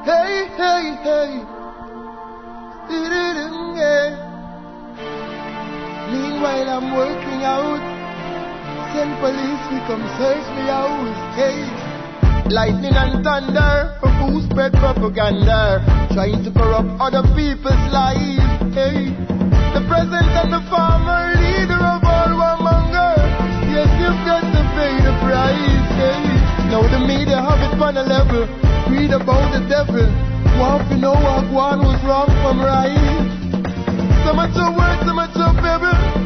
Hey, hey, hey. Yeah. Meanwhile I'm working out. Send police to come search me out. Hey. Lightning and thunder for who spread propaganda, trying to corrupt other people's lives. Hey. The president and the farmer, leader of all warmonger. Yes, you've got to pay the price. Hey. Now the media have it on a level. Read about the devil. Want to know what one was wrong from right. So much of word, so much of pebble.